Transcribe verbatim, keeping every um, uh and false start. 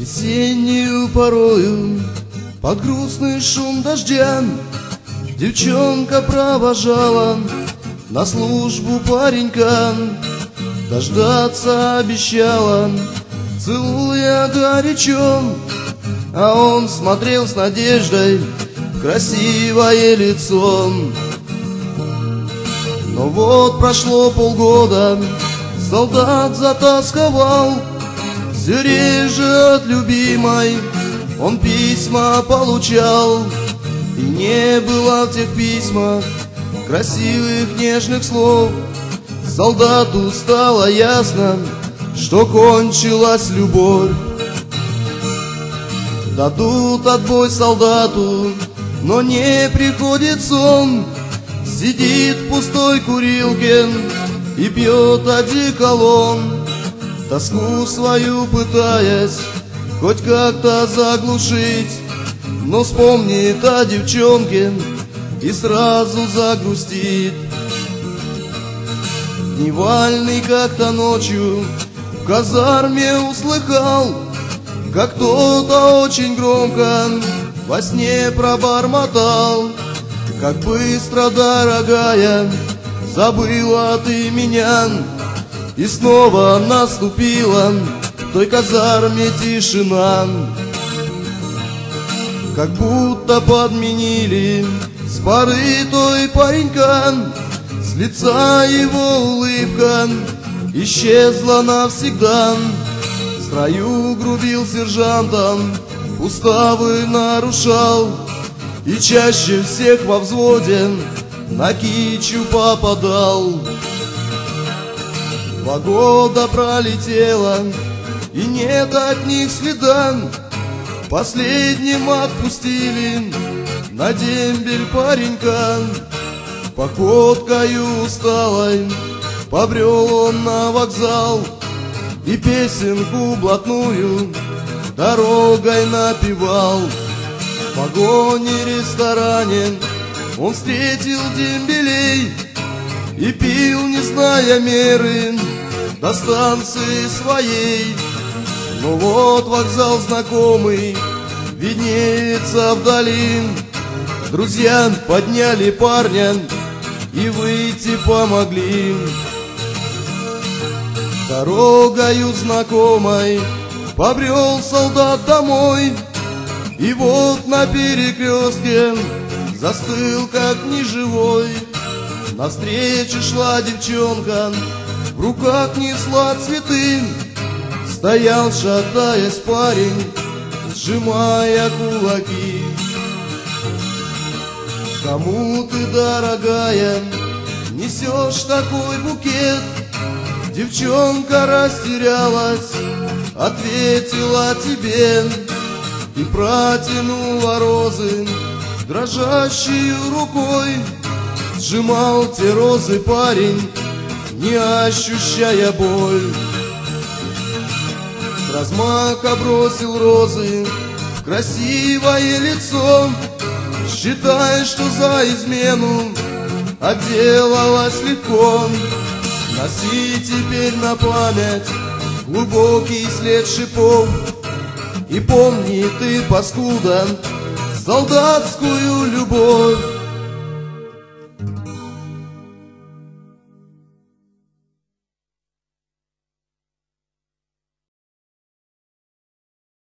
Весеннюю порою под грустный шум дождя девчонка провожала на службу паренька. Дождаться обещала, целуя горячо, а он смотрел с надеждой в красивое лицо. Но вот прошло полгода, солдат затасковал, все реже от любимой он письма получал. И не было в тех письмах красивых нежных слов. Солдату стало ясно, что кончилась любовь. Дадут отбой солдату, но не приходит сон. Сидит в пустой курилке и пьет одеколон, тоску свою пытаясь хоть как-то заглушить. Но вспомнит о девчонке и сразу загрустит. Дневальный как-то ночью в казарме услыхал, как кто-то очень громко во сне пробормотал: как быстро, дорогая, забыла ты меня. И снова наступила в той казарме тишина. Как будто подменили с поры той паренька, с лица его улыбка исчезла навсегда. В строю грубил сержантом, уставы нарушал, и чаще всех во взводе на кичу попадал. Два года пролетело, и нет от них следа. Последним отпустили на дембель паренька. Походкою усталой побрел он на вокзал и песенку блатную дорогой напевал. В вагоне-ресторане он встретил дембелей и пил, не зная меры, до станции своей. Но вот вокзал знакомый виднеется вдали. Друзья подняли парня и выйти помогли. Дорогою знакомой побрел солдат домой, и вот на перекрестке застыл как неживой. Навстречу шла девчонка, в руках несла цветы. Стоял, шатаясь, парень, сжимая кулаки. Кому ты, дорогая, несешь такой букет? Девчонка растерялась, ответила тебе и протянула розы дрожащей рукой. Сжимал те розы парень, не ощущая боль. С размаха бросил розы в красивое лицо, считай, что за измену отделалась легко. Носи теперь на память глубокий след шипов, и помни ты, паскуда, солдатскую любовь.